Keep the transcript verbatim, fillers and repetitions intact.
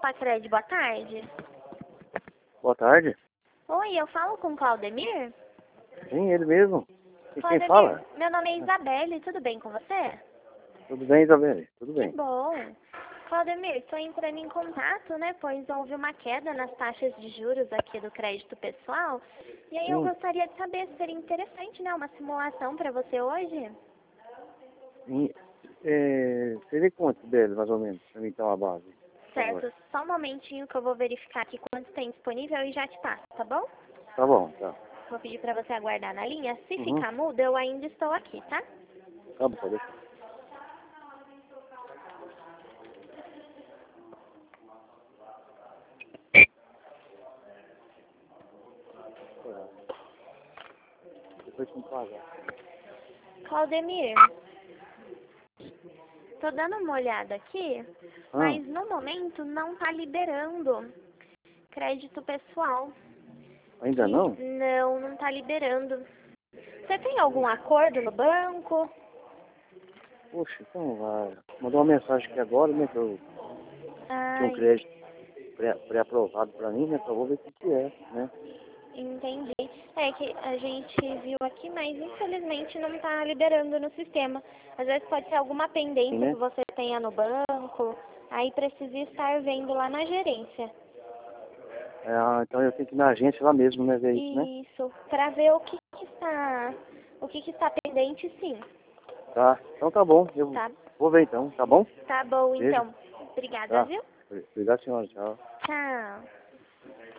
Copa Cred, boa tarde. Boa tarde. Oi, eu falo com o Claudemir? Sim, ele mesmo. E quem Claudemir, fala? meu nome é Isabelle, tudo bem com você? Tudo bem, Isabelle? Tudo Que bem. bom. Claudemir, estou entrando em contato, né, pois houve uma queda nas taxas de juros aqui do crédito pessoal. E aí eu Sim, gostaria de saber se seria interessante, né, uma simulação para você hoje. sim. É, seria quanto dele, mais ou menos, para mim ter uma base? Por favor. Certo, só um momentinho que eu vou verificar aqui quanto tem disponível e já te passo, tá bom? Tá bom, tá. Vou pedir para você aguardar na linha. Se Uhum. ficar mudo, eu ainda estou aqui, tá? Tá bom, pode deixar. Depois que me pagar. Claudemir, tô dando uma olhada aqui, Ah, mas no momento não tá liberando crédito pessoal. ainda Que não? não, não tá liberando. Você tem algum acordo no banco? Poxa, então vai. Mandou uma mensagem aqui agora, né, que eu tinha um Ai, crédito pré- pré-aprovado para mim, né, que eu vou ver o que que é, né? entendi. É que a gente viu aqui, mas infelizmente não tá liberando no sistema. Às vezes pode ser alguma pendência que Né? você tenha no banco, aí precisa estar vendo lá na gerência. É, ah, então eu tenho que ir na agência lá mesmo, né, ver isso, né? Isso, para ver o que, que está, o que, que está pendente, sim. Tá, então tá bom. Eu Tá, vou ver então, tá bom? tá bom, Beijo. então. Obrigada, Tá. viu? Obrigado, senhora. Tchau. Tchau.